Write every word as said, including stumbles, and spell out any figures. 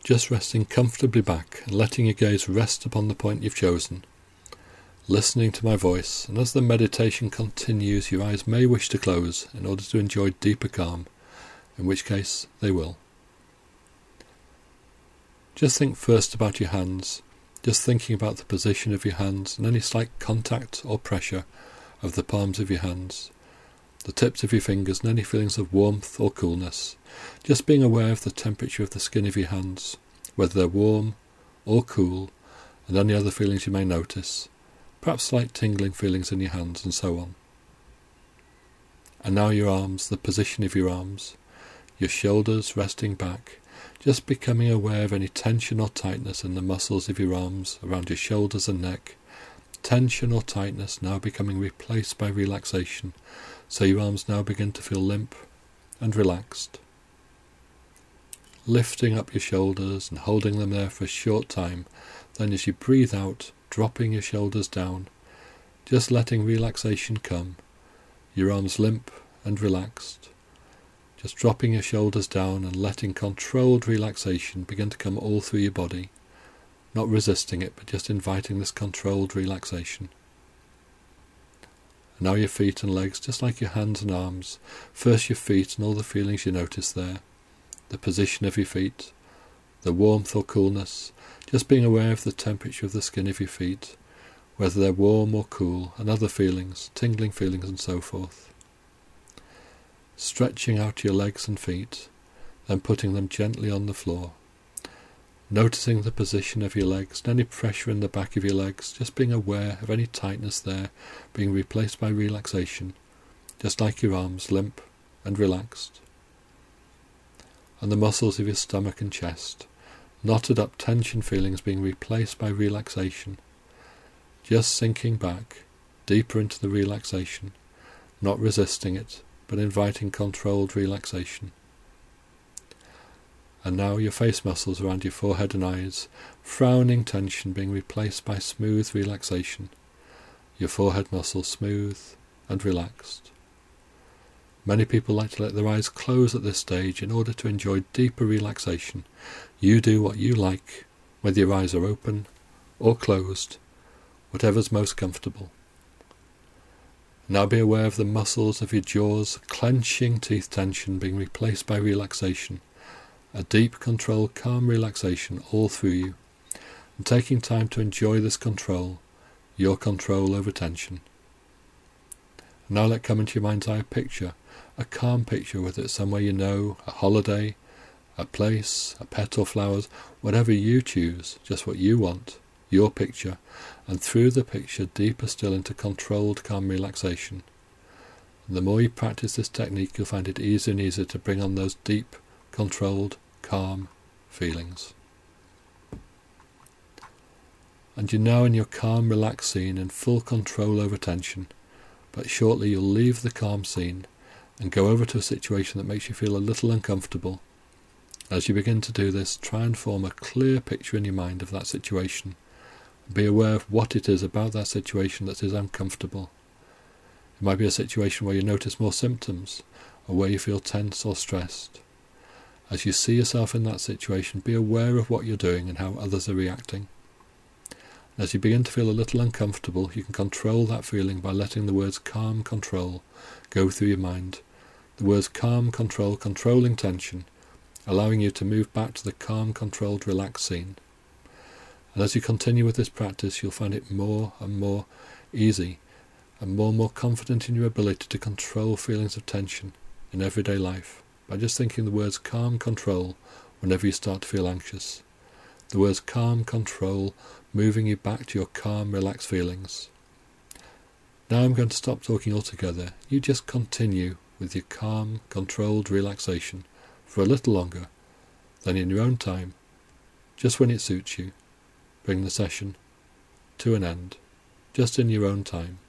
just resting comfortably back and letting your gaze rest upon the point you've chosen, listening to my voice, and as the meditation continues, your eyes may wish to close in order to enjoy deeper calm, in which case they will. Just think first about your hands, just thinking about the position of your hands and any slight contact or pressure of the palms of your hands, the tips of your fingers and any feelings of warmth or coolness, just being aware of the temperature of the skin of your hands, whether they're warm or cool, and any other feelings you may notice, perhaps slight tingling feelings in your hands and so on. And now your arms, the position of your arms, your shoulders resting back, just becoming aware of any tension or tightness in the muscles of your arms around your shoulders and neck, tension or tightness now becoming replaced by relaxation, so your arms now begin to feel limp and relaxed. Lifting up your shoulders and holding them there for a short time, then as you breathe out, dropping your shoulders down, just letting relaxation come, your arms limp and relaxed, just dropping your shoulders down and letting controlled relaxation begin to come all through your body, not resisting it, but just inviting this controlled relaxation. And now your feet and legs, just like your hands and arms, first your feet and all the feelings you notice there, the position of your feet, the warmth or coolness, just being aware of the temperature of the skin of your feet, whether they're warm or cool, and other feelings, tingling feelings and so forth. Stretching out your legs and feet, then putting them gently on the floor. Noticing the position of your legs and any pressure in the back of your legs, just being aware of any tightness there, being replaced by relaxation, just like your arms limp and relaxed. And the muscles of your stomach and chest, knotted up tension feelings being replaced by relaxation, just sinking back deeper into the relaxation, not resisting it, but inviting controlled relaxation. And now your face muscles around your forehead and eyes, frowning tension being replaced by smooth relaxation, your forehead muscles smooth and relaxed. Many people like to let their eyes close at this stage in order to enjoy deeper relaxation. You do what you like, whether your eyes are open or closed, whatever's most comfortable. Now be aware of the muscles of your jaws, clenching teeth tension being replaced by relaxation, a deep, controlled, calm relaxation all through you, and taking time to enjoy this control, your control over tension. And now let come into your mind's eye a picture, a calm picture, whether it's somewhere you know, a holiday, a place, a pet or flowers, whatever you choose, just what you want, your picture, and through the picture deeper still into controlled calm relaxation. And the more you practice this technique, you'll find it easier and easier to bring on those deep, controlled, calm feelings. And you're now in your calm, relaxed scene in full control over tension, but shortly you'll leave the calm scene and go over to a situation that makes you feel a little uncomfortable. As you begin to do this, try and form a clear picture in your mind of that situation. Be aware of what it is about that situation that is uncomfortable. It might be a situation where you notice more symptoms, or where you feel tense or stressed. As you see yourself in that situation, be aware of what you're doing and how others are reacting. And as you begin to feel a little uncomfortable, you can control that feeling by letting the words calm, control go through your mind. The words calm, control, controlling tension, allowing you to move back to the calm, controlled, relaxed scene. And as you continue with this practice, you'll find it more and more easy and more and more confident in your ability to control feelings of tension in everyday life by just thinking the words calm, control whenever you start to feel anxious. The words calm, control, moving you back to your calm, relaxed feelings. Now I'm going to stop talking altogether. You just continue with your calm, controlled relaxation for a little longer, then in your own time, just when it suits you, bring the session to an end, just in your own time.